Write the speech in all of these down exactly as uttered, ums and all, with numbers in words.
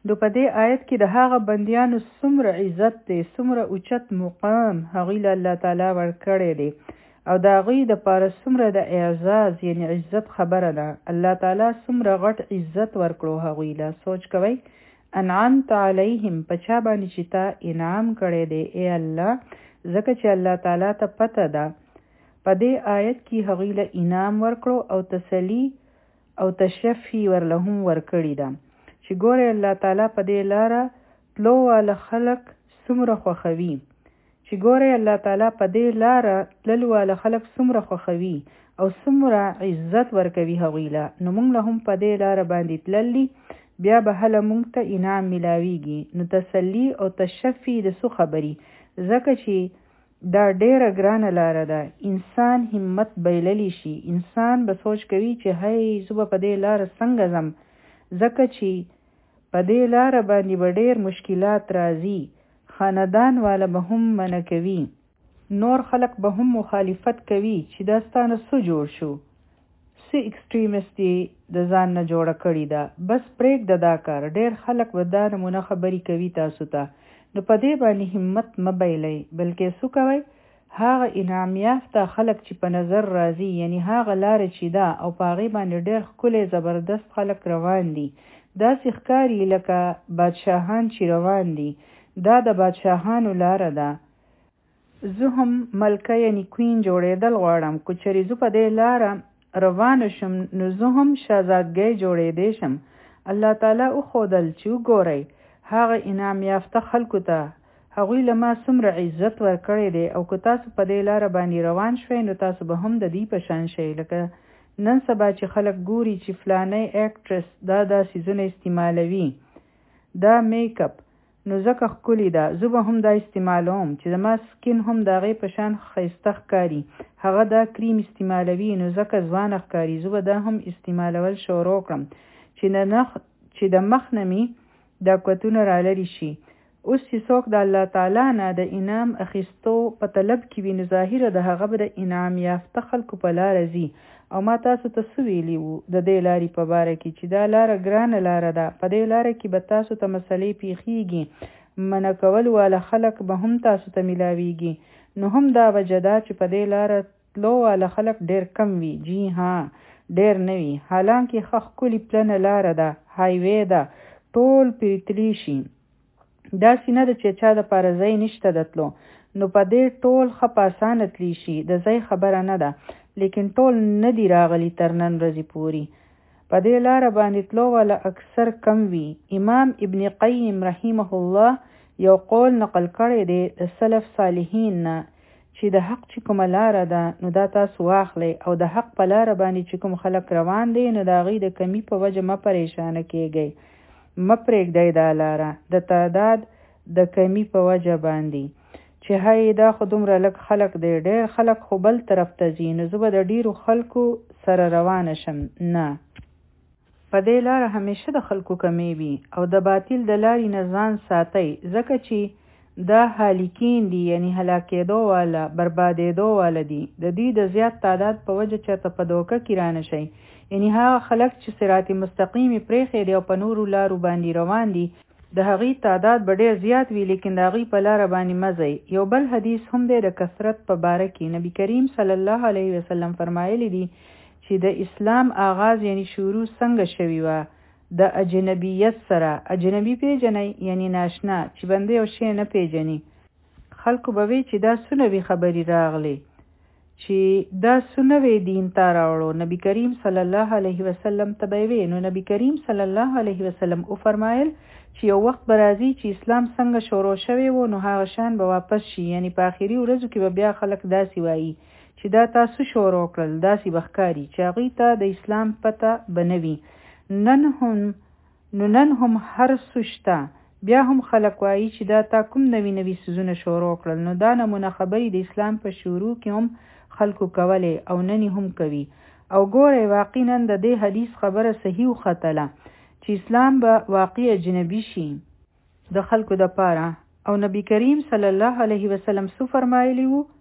نو په دې آیت کې د هغه بندیانو څومره عزت دی، څومره اوچت مقام هغوی له الله تعالی ورکړی دی او د هغوی دپاره څومره د اعزاز یعنی عزت خبره ده. الله تعالی څومره غټ عزت ورکړو هغوی له. سوچ کوئ انعمت علیهم په چا باندې چې تا انعام کړی دی ای الله، ځکه چې الله تعالی ته پته ده په دې آیت کې هغوی له انعام ورکړو او تسلی او تشفي ورله هم ورکړې ده چې ګوره الله تعالی په دې لاره تلو واله خلک څومره خوښوي، چې ګوره الله تعالی په دې لاره تللو واله خلک څومره خوښوي او څومره عزت ورکوي هغوی له. نو موږ له هم په دې لاره باندې تللی بیا به هله موږ ته انعام ملاویږي. نو تسلی او تشفي د څه خبري، ځکه چې دا ډیره ګرانه لاره ده. انسان همت بایللی شي، انسان به سوچ کوي چې هی زه به په دې لاره څنګه ځم، ځکه چې په دې لاره باندې به ډیر مشکلات راځي، خاندان والا به هم منع کوي، نور خلق به هم مخالفت کوي چې دا ستانه څه جوړ شو، څه ایکسټریمست د ځان نه جوړه کړې ده، بس پرېږده دا کار. ډیر خلق به دا نمونه خبرې کوي تاسو ته. نو په دې باندې همت مه بایلئ، بلکې څه کوئ هغه انعام یافته خلق چې په نظر راځي، یعنی هغه لاره چې ده او په هغې باندې ډېر ښکلی زبردست خلق روان دي، داسې ښکاري لکه بادشاهان چې روان دي. دا د بادشاهانو لاره ده. زه هم ملکه یعنی کوین جوړېدل غواړم، که چېرې زه په دې لاره روانه شم نو زه هم شهزادګۍ جوړېدی شم. الله تعالی وښودل چې وګورئ هغه انعام یافته خلکو ته هغوی له ما څومره عزت ورکړی دی، او که تاسو په دې لاره باندې روان شوئ نو تاسو به هم د دې په شان شئ. لکه نن سبا چې خلک ګوري چې فلانی اکټرس دا دا څیزونه استعمالوي، دا میک اپ، نو ځکه ښکلي ده زه به هم دا استعمالوم چې زما سکین هم د هغې په شان ښایسته ښکاري. هغه دا کریم استعمالوي نو ځکه ځوانه ښکاري، زه به دا هم استعمالول شروع کړم چې د نخ چې د مخ نه مې دا قوتونه رالرې شي. اوس چې څوک د الله تعالی نه د انعام اخیستو په طلب کې وي نو ظاهره د هغه به د انعام یافته خلکو په لاره ځي. او ما تاسو ته څه ویلي وو د دې لارې په باره کې چې دا لاره ګرانه لاره ده، په دې لاره کې به تاسو ته مسلې پیښیږي، منع کول والا خلک به هم تاسو ته ملاویږي. نو هم دا وجه ده چې په دې لاره تلو والا خلک ډېر کم وي. جی ها ډېر نه وي، حالانکې ښه ښکلې پلنه لاره ده، هایوې ده، ټول پرې تللی شي. داسې نه ده چې چا دپاره ځای نشته د تلو، نو په دې ټول ښه په اسانه تللی شي، د ځای خبره نه ده. لیکن ټول نه دي راغلي تر نن ورځې پورې. په دې لاره باندې تلو والا اکثر کم وي. امام ابن قیم رحمه الله یو قول نقل کړی دی د سلف صالحین نه چې د حق چې کومه لاره ده نو دا تاسو واخلئ، او د حق په لاره باندې چې کوم خلک روان دي نو د هغوی د کمی په وجه مه پریشانه کیږئ، مه پرېږدئ دا لاره د تعداد د کمی په وجه باندې چې هی دا خو دومره لږ خلق دی، ډېر خلق خو بل طرف ته ځي، نو زه به د ډېرو خلکو سره روانه شم. نه، په دې لاره همیشه د خلکو کمی وي، او د باطل د لارې نه ځان ساتئ، ځکه چې دا هالکین دي، یعنی هلاکېدو والا، بربادېدو والا دي. د دې د زیات تعداد په وجه چېرته په دوکه کې رانه شئ، یعنی هغه خلک چې صراط مستقیم یې پرېښی دی او په نورو لارو باندې روان دي د هغې تعداد به ډېر زیات وي، لیکن د هغې په لاره باندې مه ځئ. یو بل حدیث هم دی د کثرت په باره کې. نبی کریم صلی الله علیه وسلم فرمایلی دي چې د اسلام آغاز یعنی شروع څنګه شوي وه؟ د اجنبیت سره. اجنبي پیژنئ یعنی ناشنا، چې بنده یو شی نه پیژني. خلکو به وی چې دا څه نوې خبرې راغلې، چې دا څه نوې دین ته راوړو. نبی کریم صلی الله علیه وسلم ته به وی، نو نبی کریم صلی الله علیه وسلم وفرمایل چې یو وخت به راځي چې اسلام څنګه شروع شوی و نو هغه شان به واپس شي، یعنی په آخري ورځو کې به بیا خلک داسې وایي چې دا تاسو شروع کړل، داسې به ښکاري چې هغوی ته د اسلام پته به نه وي. نن هم نو نن هم هر څه شته، بیا هم خلک وایي چې دا تا کوم نوي نوي څیزونه شروع کړل. نو دا نمونه خبرې د اسلام په شروع کې هم خلکو کولې او نن هم کوي. او ګورئ واقعا نن د دې حدیث خبره صحیح وختله چې اسلام به واقع اجنبي شي د خلکو د پاره. او نبی کریم صلی الله علیه وسلم څه فرمایلی وو؟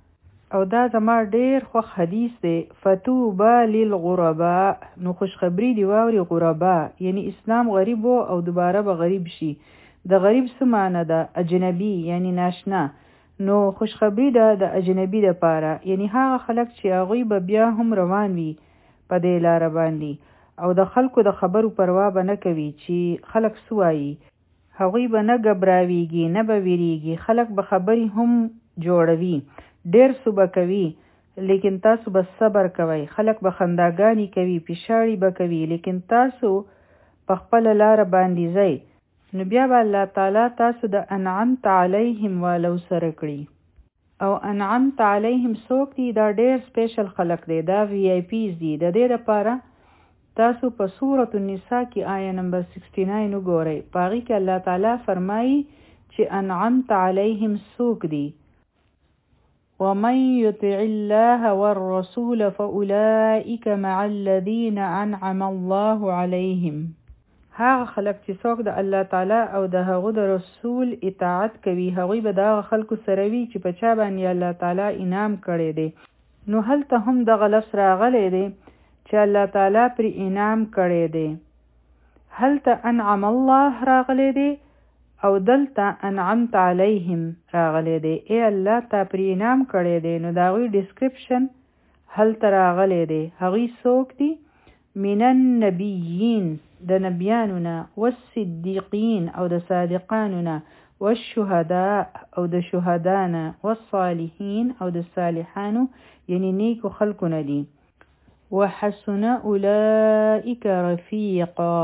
او دا زما ډیر خوښ حدیث دی. فتوبا للغرباء، نو خوشخبری دی واوري غربا یعنی اسلام غریب او دوباره به غریب شي. د غریب څه معنی ده؟ اجنبي یعنی ناشنا. نو خوشخبری ده د اجنبي د پاره، یعنی هغه خلک چې هغوی به بیا هم روان وي په دې لاره باندې او د خلکو د خبرو پروا به نه کوي چې خلک څه وایي. هغوی به نه ګبراویږي نه به ویریږي، خلک به خبرې هم جوړوي، ډیر صبح کوي لیکن تاسو به صبر کوئ. خلک به خنداګانی کوي، پیشاړي به کوي، لیکن تاسو په خپل لار باندې ځئ. نو بیا به الله تعالی تاسو د انعمت علیهم والو سره کړي. او انعمت علیهم څوک دي؟ دا ډیر سپیشل خلک دی، دا وی آی پیز دي. د دې لپاره تاسو په سورۃ النساء کې آیه نمبر سکسٹی نائن وګورئ. په هغې کې الله تعالی فرمایي چې انعمت علیهم څوک دي. ومن يطع الله والرسول فأولئك مع الذين أنعم الله عليهم. هغه خلک چې څوک د الله تعالی او د هغه د رسول اطاعت کوي، هغوی به د خلکو سره وي چې په چا باندې الله تعالی انعام کړی دی. نو هلته هم دغه لفظ راغلی دی چې الله تعالی پر انعام کړی دی. هلته انعم الله راغلی دی او دلته انعمت علیهم راغلی دی. ای الله تا پر انعام کړی دی. نو د هغوی ډسکرپشن هلته راغلی دی. هغوی څوک دي؟ من النبیین، د نبیانو نه، والصدیقین او د صادقانو نه، والشهداء او د شهدا نه، والصالحین او د صالحانو یعنی نیکو خلکو نه دي. وحسن اولئک رفیقا،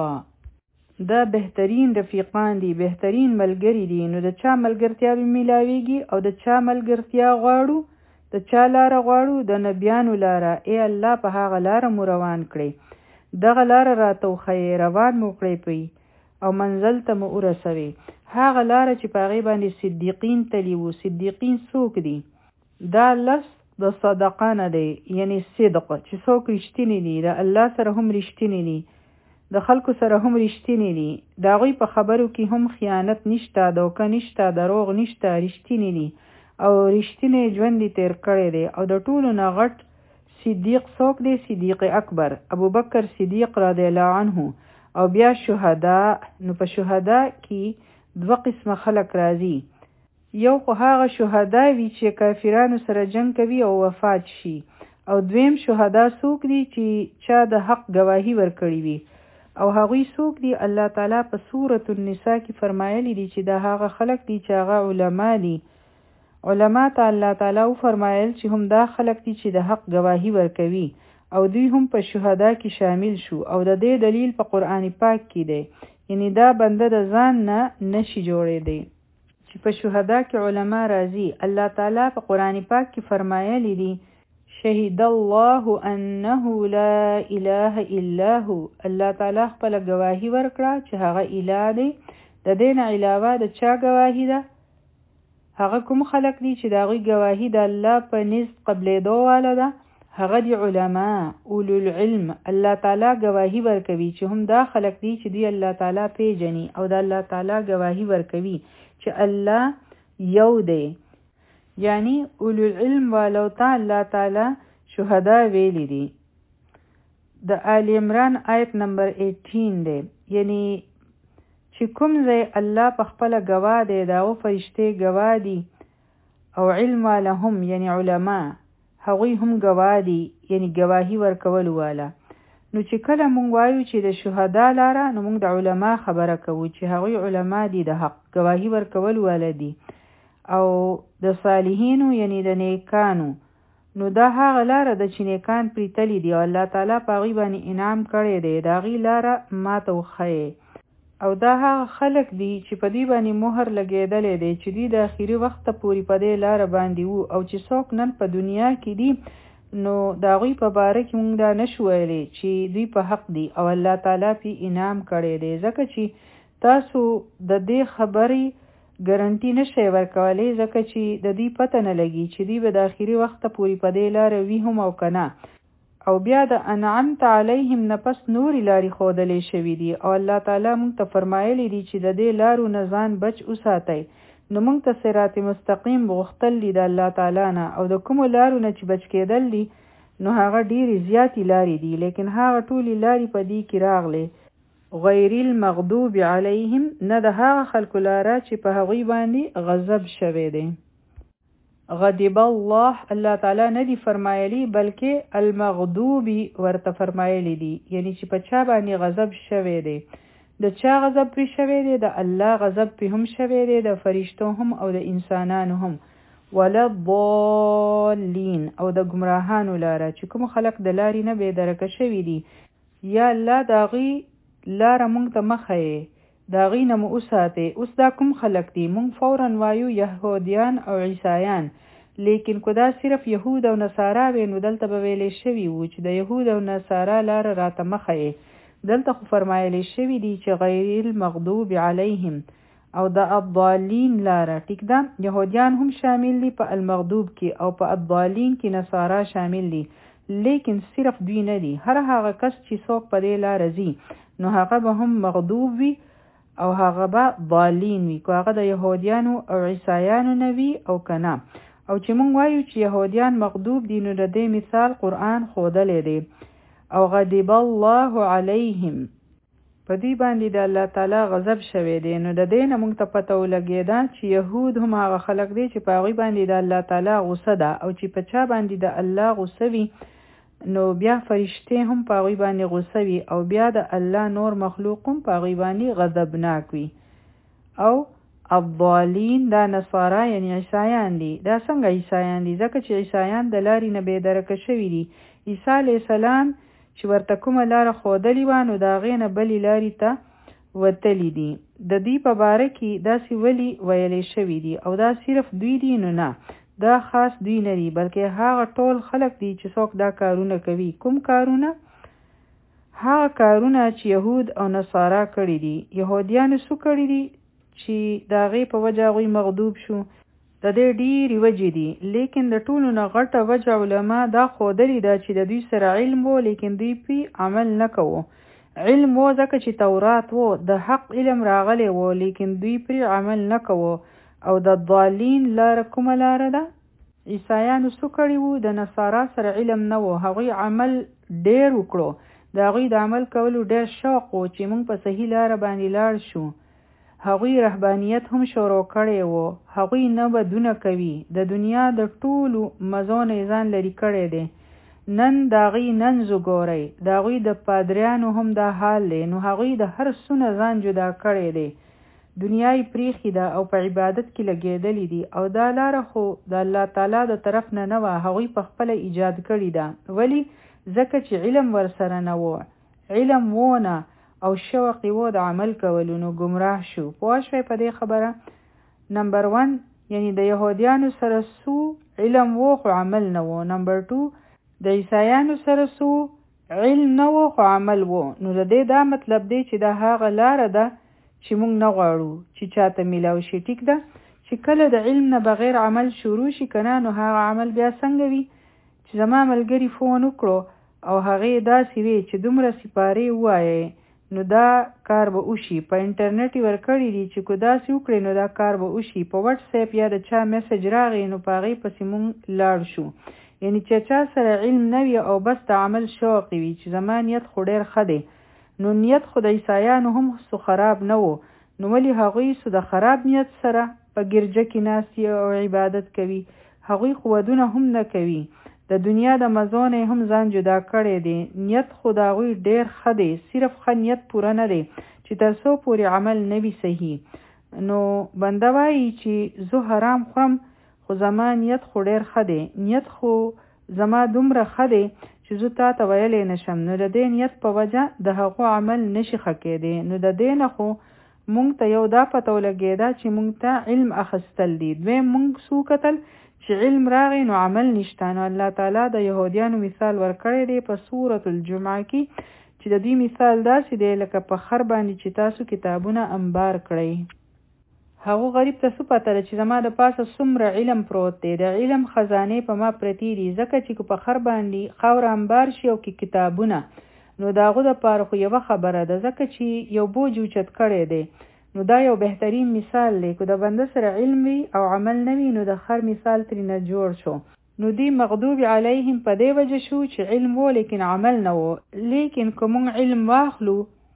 دا بهترین رفیقان دي، بهترین ملګری دي. نو د چا ملګرتیا به میلاویږي او د چا ملګرتیا غواړو؟ د چا لاره غواړو؟ د نبیانو لاره. ای الله په هغه لاره مو روان کړئ، دغه لاره راته وښیئ، روان مو کړئ پی او منزل ته مو ورسوي. هغه لاره چې په هغې باندې صدیقین تلي وو. صدیقین څوک دي؟ دا لفظ د صدقه نه دی، یعنی صدق، چې څوک رښتینی دي، د الله سره هم رښتینی دي، د خلکو سره هم رښتینی دي، د هغوی په خبرو کې هم خیانت نشته، دوکه نشته، دروغ نشته، رښتینی دي او رښتینی ژوند یې تیر کړی دی. او د ټولو نه غټ صدیق څوک دی؟ صدیق اکبر ابو بکر صدیق رضی الله عنه. او بیا شهدا. نو په شهدا کې دوه قسمه خلک راځي. یو خو هغه شهدا وي چې کافرانو سره جنگ کوي او وفات شي، او دویم شهدا څوک دي چې چا د حق گواهی ورکړي وي. او هغوی څوک دي؟ الله تعالی په سورۃ النساء کې فرمایلی دي چې دا هغه خلک دي چې هغه علما دي. علما ته الله تعالی فرمایل چې هم دا خلک دي چې د حق گواهی ورکوي او دوی هم په شهدا کې شامل شو. او د دې دلیل په قرآن پاک کې دی، یعنی دا بنده د ځان نه نشي جوړېدی چې په شهدا کې علما راځي. الله تعالی په قرآن پاک کې فرمایلی دي شهید الله انه لا اله الا هو. الله تعالی خپل گواهی ورکړه چې هغه الہ دی. د دې نه علاوه د چا گواهی ده؟ هغه کوم خلق دي چې د هغوی گواهی د الله په نزد قبلېدو واله ده؟ هغه دي علما، اولو العلم. الله تعالی گواهی ورکوي چې هم دا خلق دي چې دوی الله تعالی پیژني او د الله تعالی گواهی ورکوي چې الله یو دی. یعنی اولو العلم والو ته الله تعالی شهدا ویلی دي. د آل عمران آیت نمبر ایټین دی، یعنی چې کوم ځای الله په خپله ګواه دی، د هغو فرشتې ګواه دي او علم والا هم یعنی علما هغوی هم ګواه دي، یعنی ګواهی ورکولو والا. نو چې کله مونږ وایو چې د شهدا لاره، نو مونږ د علما خبره کوو چې هغوی علما دي، د حق ګواهی ورکولو والا دي. او د صالحینو یعنی د نیکانو، نو دا هغه لاره ده چې نیکان پرې تلي دي او الله تعالی په هغوی باندې انعام کړی دی، د هغې لاره ماته وښیئ. او دا هغه خلک دي چې په دوی باندې مهر لګېدلی دی چې دوی د اخري وخته پورې په دې لاره باندې وو. او چې څوک نن په دنیا کې دي، نو د هغوی په باره کې مونږ دا نشو ویلی چې دوی په حق دي او الله تعالی پې انعام کړی دی. ځکه چې تاسو د دې خبرې ګرنټي نشئ ورکولی، ځکه چې د دوی پته نه لګي چې دوی به د اخري وخته پورې په دې لاره وي هم او که نه. او بیا د انعمت علیهم نه پس نورې لارې ښودلی شوي دي او الله تعالی موږ ته فرمایلی دي چې د دې لارو نه ځان بچ وساتئ، نو موږ ته صراط مستقیم غوښتل دي د الله تعالی نه او د کومو لارو نه چې بچ کېدل دي نو هغه ډېرې زیاتې لارې دي لیکن هغه ټولې لارې په دې کې راغلې غیر المغضوب علیهم نه د هغه خلکو لاره چې په هغوی باندې غضب شوی دی غضب الله الله تعالی نه دی فرمایلی بلکې المغضوب ورته فرمایلی دي یعنی چې په چا باندې غضب شوی دی د چا غضب پی شوی دی د الله غضب پی هم شوی دی د فرشتو هم او د انسانانو هم ولا الضالین او د گمراهانو لاره چې کوم خلق د لارې نه بې درکه شوي دي یا الله د هغې لاره موږ ته مخه یې د هغې نه مو وساتې اوس دا کوم خلق دي موږ فورا وایو یهودیان او عیسایان لیکن که دا صرف یهود او نصارا وي نو دلته به ویلی شوي وو چې د یهود او نصارا لاره راته مخه یې دلته خو فرمایلی شوي دي چې غیر المغضوب علیهم او د الضالین لاره ټیک ده یهودیان هم شامل دي په المغضوب کې او په الضالین کې نصارا شامل دي لیکن صرف دوی نه دي هر هغه کس چې څوک په دې لاره ځي نو هغه به هم مغضوب وي او هغه به ضالین وي که هغه د یهودیانو او عیسایانو نه وي او که نه او چې مونږ وایو چې یهودیان مغضوب دي نو د دې مثال قرآن ښودلی دی او غضب الله علیهم په دوی باندې د الله تعالی غضب شوی دی نو د دې نه موږ ته پته ولګېده چې یهود هم هغه خلک دی چې په هغوی باندې د الله تعالی غصه ده او چې په چا باندې د الله غصه وي نو بیا فرشتې هم په هغوی باندې غصه وي او بیا د الله نور مخلوق هم په هغوی باندې غضبناک وي او الضالین دا نصارا یعنی عیسایان دي دا څنګه عیسایان دي ځکه چې عیسایان د لارې نه بې درکه شوي دي عیسی علیه السلام چې ورته کومه لاره ښودلې وه نو د هغې نه بلې لارې ته وتلي دي د دوی په باره کې داسې ولې ویلی شوي دي او دا صرف دوی دي نو نه دا خاص دوی نه دي بلکې هغه ټول خلک دي چې څوک دا کارونه کوي کوم کارونه هغه کارونه چې یهود او نصارا کړي دي یهودیانو څه کړي دي چې د هغې په وجه هغوی مغضوب شو د دې ډېرې وجې دي لیکن د ټولو نه غټه وجه علما دا ښودلې ده چې د دوی سره علم و لیکن دوی پې عمل نه کوو علم و ځکه چې تورات و د حق علم راغلی و لیکن دوی پرې عمل نه کوو او د ضالین لاره کومه لاره ده عیسایانو څه کړي وو د نصارا سره علم نه و هغوی عمل ډېر وکړو د هغوی د عمل کولو ډېر شوق و چې موږ په صحیح لاره باندې لاړ شو هغوی رهبانیت هم شروع کړی و هغوی نه بدونه کوي د دنیا د ټولو مزو نه ځان لرې کړی دی نن د هغوی ننځ وګورئ د هغوی د پادریانو هم دا حال دی نو هغوی د هر څه نه ځان جدا کړی دی دنیا یې پریښې ده او په عبادت کې لګېدلې دي او دا لاره خو د الله تعالی د طرف نه نه وه هغوی په خپله ایجاد کړې ده ولې ځکه چې علم ورسره نه و علم وونه او شوق یې و د عمل کولو نو ګمراه شو پوه شوی په دې خبره نمبر ون یعنی د یهودیانو سره سو علم و خو عمل نه و نمبر ټو د عیسایانو سره سو علم نه و خو عمل و نو د دې دا مطلب دی چې دا هغه لاره ده چې موږ نه غواړو چې چاته میلاو شي ټیک ده چې کله د علم نه بغیر عمل شروع شي کنه نو هغه عمل بیا څنګه وي چې زما ملګري فون وکړو او هغې داسې وي چې دومره سپارې ووایې نو دا کار به وشي په انټرنیټ یې ورکړي دي چې که داسې وکړې نو دا کار به وشي په وټس اپ یا د چا میسج راغی نو په هغې پسې مونږ لاړ شو یعنی چې چا سره علم نه وي او بس د عمل شوق وي چې زما نیت خو ډېر ښه دی نو نیت خو د عیسایانو هم څه خراب نه و نو ولې هغوی څه د خراب نیت سره په ګرجه کې ناست او عبادت کوي هغوی خو ودونه هم نه کوي د دنیا د مزو نه هم ځان جدا کړی دی نیت خو د هغوی ډېر ښه دی صرف ښه نیت پوره نه دی چې تر څو پورې عمل نه وي صحیح نو بنده وایي چې زه حرام خورم خو زما نیت خو ډېر ښه دی نیت خو زما دومره ښه دی چې زه تا ته ویلی نشم نو د دې نیت په وجه د هغو عمل نشي ښه کېدی نو د دې نه خو مونږ ته یو دا پته ولګېده چې مونږ ته علم اخیستل دي دویم مونږ څو کتل چې علم راغی نو عمل نشته نو الله تعالی د یهودیانو مثال ورکړی دی په سورة الجمعه کې چې د دوی مثال داسې دی لکه په خر باندې چې تاسو کتابونه انبار کړئ هغو غریب ته څه پته ده چې زما د پاسه څومره علم پروت دی د علم خزانې په ما پرتې دي ځکه چې په خر باندې خاوره انبار شي او کې کتابونه نو د هغو دپاره خو یوه خبره ده ځکه چې یو بوج اوچت کړی دی نو دا یو بهترین مثال دی. که د بنده سره علم وي او عمل نه وي نو د خر مثال ترېنه جوړ شو. نو دی مغضوب علیهم په دې وجه شو چې علم وو لیکن عمل نه وو. لیکن که مونږ علم واخلو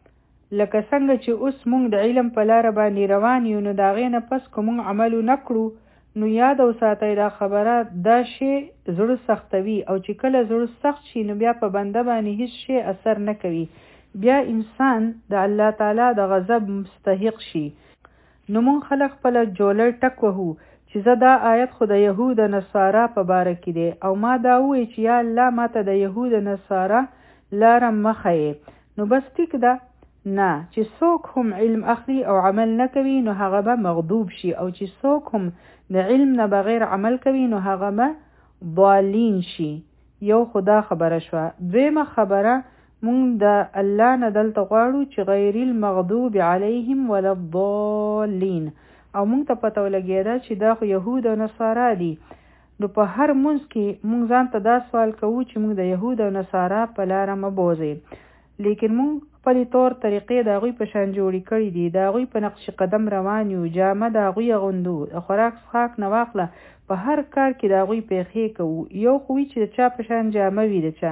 لکه څنګه چې اوس مونږ د علم په لاره باندې روان یو، نو د هغې نه پس که مونږ عمل ونه کړو نو یاد وساتئ دا خبره دا شی زړه سختوي، او چې کله زړه سخت شي نو بیا په بنده باندې هیڅ شی اثر نه کوي، بیا انسان د الله تعالی د غضب مستحق شي. نو مونږ خلق خپله جولر ټک وهو چې زه دا آیت خو د یهود نصارا په باره کې دی، او ما دا ووی چې یا الله ما ته د یهود نصارا لاره مه ښیې. نو بس ټیک ده، نه چې څوک هم علم اخلي او عمل نه کوي نو هغه به مغضوب شي، او چې څوک هم د علم نه بغیر عمل کوي نو هغه به ضالین شي. یو خدا خبره شوه. دویمه خبره مونږ د الله نه دلته غواړو چې غیر المغضوب علیهم ولا الضالین، او مونږ ته پته ولګېده چې دا خو یهود او نصارا دي. نو په هر منځ کې مونږ ځان ته دا سوال کوو چې مونږ د یهود او نصارا په لاره مه بوځئ، لیکن مونږ خپلې طور طریقې د هغوی په شان جوړې کړي دي، د هغوی په نقش قدم روان یو، جامه د هغوی اغوندو، د خوراک څښاک نه واخله په هر کار کې د هغوی پیښې کوو. یو خو وي چې د چا په شان جامه وي د چا،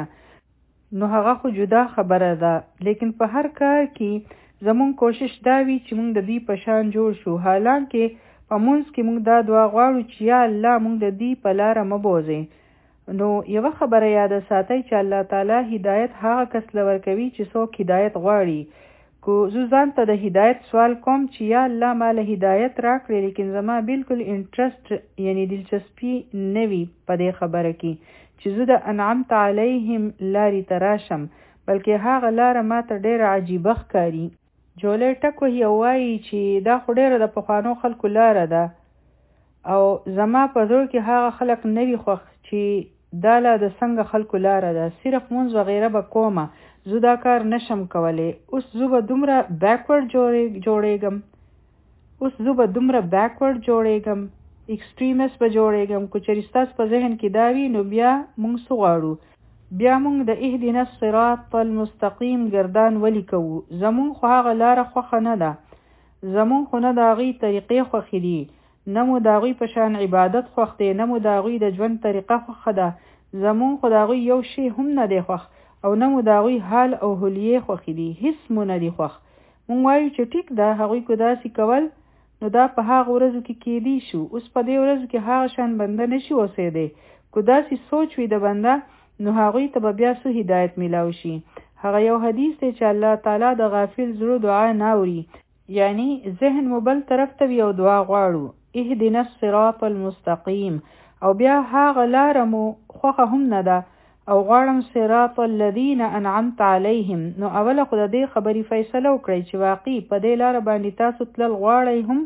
نو هغه خو جدا خبره ده، لیکن په هر کار کې زمونږ کوشش دا وي چې مونږ د دوی په شان جوړ شو. حالانکه په منځ کې مونږ دا دعا غواړو چې یا الله مونږ د دوی په لاره مه بوځئ. نو یوه خبره یاده ساتئ چې الله تعالی هدایت هغه کس له ورکوي چې څوک هدایت غواړي. که زه ځان ته د هدایت سوال کوم چې یا الله ما له هدایت راکړې، لیکن زما بالکل انټرسټ یعنی دلچسپي نه وي په دې خبره کې چې زه د انعمت علیهم لارې ته راشم، بلکې هغه لاره ما ته ډېره عجیبه ښکاري. جولر ټک وهي او وایي چې دا خو ډېره د پخوانو خلکو لاره ده، او زما په زړه کې هغه خلک نه وي خوښ چې دا لا د څنګه خلکو لاره ده، صرف مونځ وغیره به کومه، زه دا کار نشم کولی. اوس زه به دومره بیکورډ جوړېږم اوس زه به دومره بیکورډ جوړېږم ایکسټریمست به جوړېږم. که چېرې ستاسو په ذهن کې دا وي نو بیا مونږ څه غواړو؟ بیا مونږ د اهدنا الصراط المستقیم ګردان ولی کوو. زمونږ خو هغه لاره خوښه نه ده، زمونږ خو نه د هغوی طریقې خوښې دي، نه مو د هغوی په شان عبادت خوښ دی، نه مو د هغوی د ژوند طریقه خوښه ده. زمونږ خو د هغوی یو شی هم نه دی خوښ، او نه مو د هغوی حال او حلیې خوښې دي، هیڅ مو نه دی خوښ. مونږ وایو چې ټیک ده، هغوی که داسې کول نو دا په هغه ورځو کې کېدی شو. اوس په دې ورځو کې هغه شان بنده نشي اوسېدی. که داسې سوچ وي د بنده نو هغوی ته به بیا څه هدایت میلاو شي. هغه یو حدیث دی چې الله تعالی د غافل زړه دعا نه اوري، یعنی ذهن مو بل طرف ته وي او دعا غواړو اهدنا الصراط المستقیم، او بیا هغه لاره مو خوښه هم نه ده او غواړم صراط الذین انعمت علیهم. نو اوله خو د دې خبرې فیصله وکړئ چې واقعي په دې لاره باندې تاسو تلل غواړئ، هم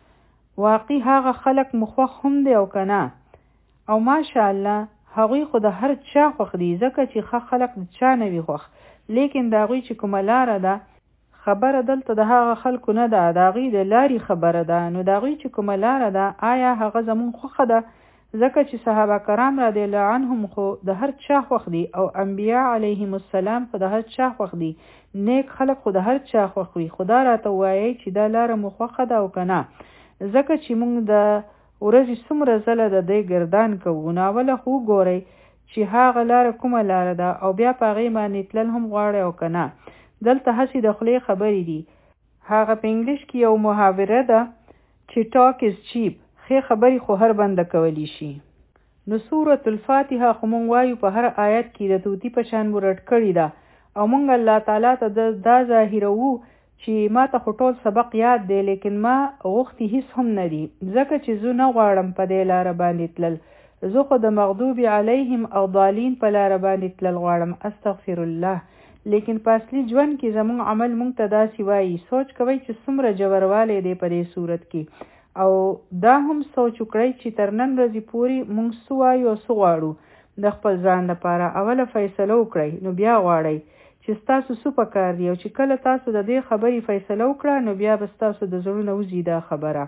واقعي هغه خلک مو خوښ هم دی او که نه. او ماشاءالله هغوی خو د هر چا خوښ دي، ځکه چې ښه خلک د چا نه وي خوښ، لیکن د هغوی چې کومه لاره ده خبره دلته د هغه خلکو نه ده، د هغوی د لارې خبره ده. نو د هغوی چې کومه لاره ده آیا هغه زمونږ خوښه ده؟ ځکه چې صحابه کرام رضی الله عنهم خو د هر چا خوښ دي، او انبیا علیهم السلام خو د هر چا خوښ دي، نیک خلک خو د هر چا خوښ وي. خدا راته وایي چې دا لاره مو خوښه ده او که نه، ځکه چې مونږ د ورځې څومره ځله د دې ګردان کوو. نو اوله خو وګورئ چې هغه لاره کومه لاره ده، او بیا په هغې باندې تلل هم غواړئ او که نه. دلته هسې د خولې خبرې دي. هغه په انګلیش کې یو محاوره ده چې ټاک از چیپ، ښې خبرې خو هر بنده کولی شي. نو سورة الفاتحه خو مونږ وایو په هر آیت کې د توتی په شان مو رټ کړې ده، او مونږ الله تعالی ته دا ظاهروو چې ما ته خو ټول سبق یاد دی، لیکن ما غوښتي هیڅ هم نه دي، ځکه چې زه نه غواړم په دې لاره باندې تلل، زه خو د مغضوب علیهم او ضالین په لاره باندې تلل غواړم. استغفر الله. لیکن په اصلي ژوند کې زموږ عمل مونږ ته داسې وایي. سوچ کوئ چې څومره جوړوالی دی په دې صورت کې، او دا هم سوچ وکړئ چې تر نن ورځې پورې مونږ څه وایو او څه غواړو د خپل ځان لپاره. اوله فیصله وکړئ، نو بیا غواړئ چې ستاسو څه پکار دی، او چې کله تاسو د دې خبرې فیصله وکړه نو بیا به ستاسو د زړه نه وځي دا خبره.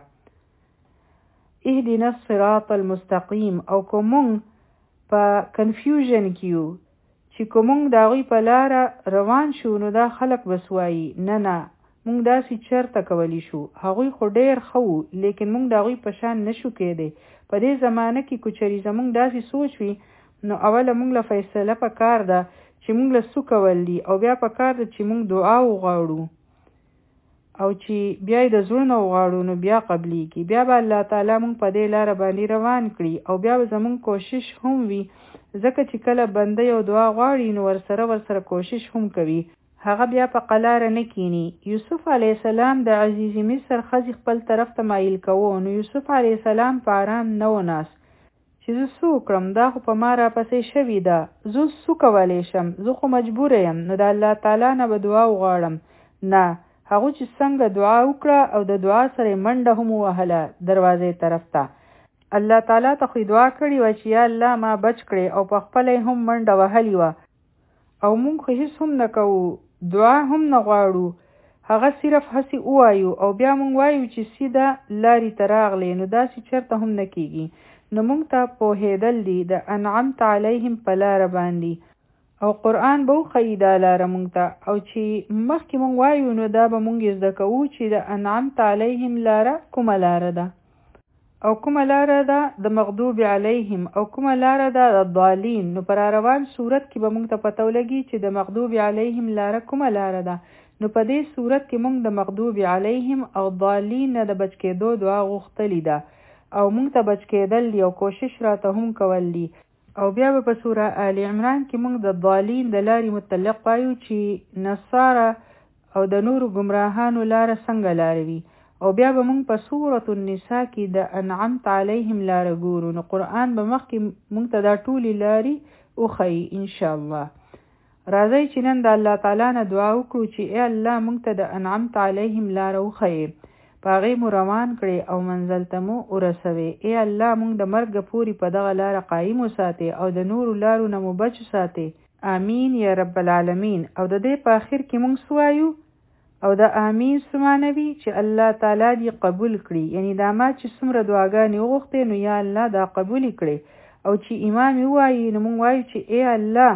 اهدنا الصراط المستقیم. او که مونږ په کنفیوژن کې یو چې که مونږ د هغوی په لاره روان شو نو دا خلک بس وایي نه نه مونږ داسې چرته کولی شو. هغوی خو ډېر ښه وو لیکن مونږ د هغوی په شان نشو کېدی. په دې زمانه کې که چېرې زمونږ داسې سوچ وي نو اوله مونږ له فیصله په کار ده چې مونږ له څه کول دي او بیا په کار ده چې مونږ دعا وغواړو او چې بیا یې د زړه وغواړو نو بیا قبلیږي. بیا به الله تعالی مونږ په دې لاره باندې روان کړي او بیا به زمونږ کوشش هم وي ځکه چې کله بنده یو دعا غواړي نو ورسره ورسره کوشش هم کوي. هغه بیا په قلاره نه کینی. یوسف علیه السلام د عزیز مصر ښځې خپل طرف ته مایل کوو نو یوسف علیه السلام په آرام نه و ناست چې زه څه وکړم، دا خو په ما راپسې شوې ده، زه څه کولی شم، زه خو مجبوره یم نو د الله تعالی نه به دعا وغواړم. نه، هغه چې څنګه دعا وکړه او د دعا سره منډه هم ووهله دروازې طرف ته. الله تعالی ته خو دعا کړې وه چې یا الله ما بچ کړې او په خپله هم منډه وهلې وه او موږ خو هېڅ هم نه کوو، دعا هم نه غواړو، هغه صرف هسې ووایو او بیا موږ وایو چې سیده لارې ته راغلی نو داسې چېرته هم نه کېږي. نو موږ ته پوهېدل دي د انعمت علیهم په لاره باندې او قرآن به وښیي دا لاره موږ ته او چې مخکې موږ وایو نو دا به موږ زده کوو چې د انعمت علیهم لاره کومه لاره ده او کومه لاره ده د مغضوب علیهم او کومه لاره ده د ضالین. نو پر روان صورت کې به موږ ته پته ولګي چې د مغضوب علیهم لاره کومه لاره ده. نو په دې صورت کې موږ د مغضوب علیهم او ضالین نه د بچ کېدو دعا غوښتلې ده او موږ ته بچ کېدل دي او کوشش راته هم کول دي. او بیا به په سوره آل عمران کې موږ د ضالین د لارې متعلق وایو چې نصاره او د نورو ګمراهانو لاره څنګه لاره وي او بیا به موږ په سورة النساء کې د انعمت علیهم لاره ګورو. نو قرآن به مخکې موږ ته دا ټولې لارې وښیي انشاءالله. راځئ چې نن د الله تعالی نه دعا وکړو چې ای الله موږ ته د انعمت علیهم لاره وښیي، په هغې مو روان کړې او منزل ته مو ورسوي. ای الله موږ د مرګه پورې په دغه لاره قایم وساتې او د نورو لارو نه مو بچ ساتې. آمین یا رب العالمین. او د دې په آخر کې موږ سوایو او د آمین سمانوي چې الله تعالی دې قبول کړي، یعنی دا ما چې څومره دعاګانې وغوښتې نو یا الله دا قبول کړي. او چې امام ووایي نو موږ وایو چې ای الله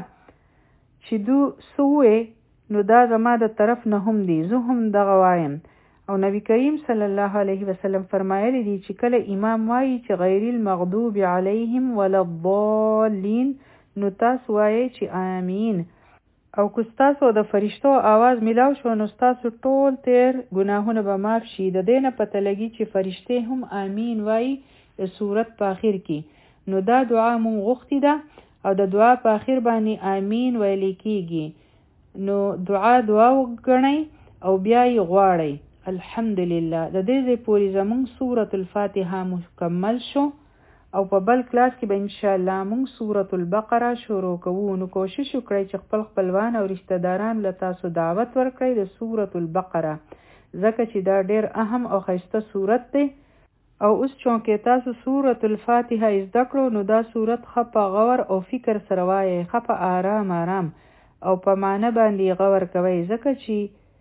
چې دو سوې نو دا زما د طرف نه هم دي، زه هم دغه وایم. او نبی کریم صلی الله علیه وسلم فرمایلی دی چې کله امام وایي چې غیر المغضوب علیهم ولا الضالین نو تاسو وایي چې آمین. او که ستاسو د فرشتو آواز میلاو شو نو ستاسو ټول تیر ګناهونه به معاف شي. د دې نه پته لګي چې فرشتې هم آمین وایي د صورت په آخر کې. نو دا دعا مونږ غوښتې ده او د دعا په آخر باندې آمین ویل کېږي. نو دعا دعا وګڼئ او بیا یې غواړئ. الحمدلله. د دې ځای پورې زمونږ سورة الفاتحه مکمل شو او په بل کلاس کې به انشاءالله مونږ سورة البقره شروع کوو. نو کوشش وکړئ چې خپل خپلوان او رشتہ داران له تاسو دعوت ورکړئ د سورة البقره ځکه چې دا ډېر اهم او ښایسته سورت دی. او اوس چونکې تاسو سورة الفاتحه زده کړو نو دا سورت ښه په غور او فکر سره وایئ، ښه په آرام آرام او په معنی باندې غور کوئ ځکه چې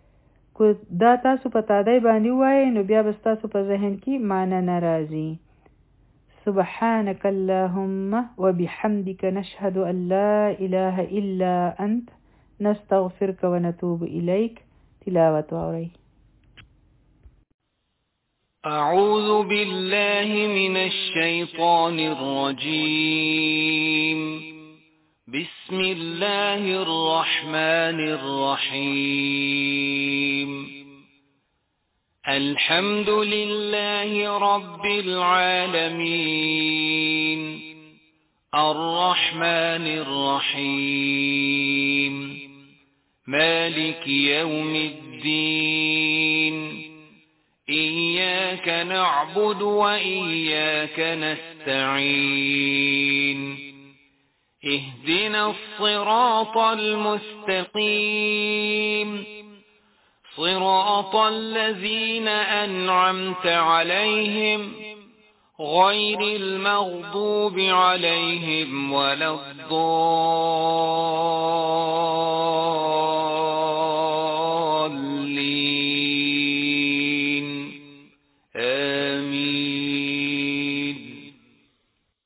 دا تاسو په تادی باندې وایئ نو بیا به ستاسو په ذهن کې معنی نه راځي. سبحانك اللهم وبحمدك نشهد أن لا إله إلا أنت نستغفرك ونتوب إليك. تلاوة أوري. أعوذ بالله من الشيطان الرجيم. بسم الله الرحمن الرحيم. الحمد لله رب العالمين الرحمن الرحيم مالك يوم الدين إياك نعبد وإياك نستعين اهدنا الصراط المستقيم صراط الذين أنعمت عليهم غير المغضوب عليهم ولا الضالين.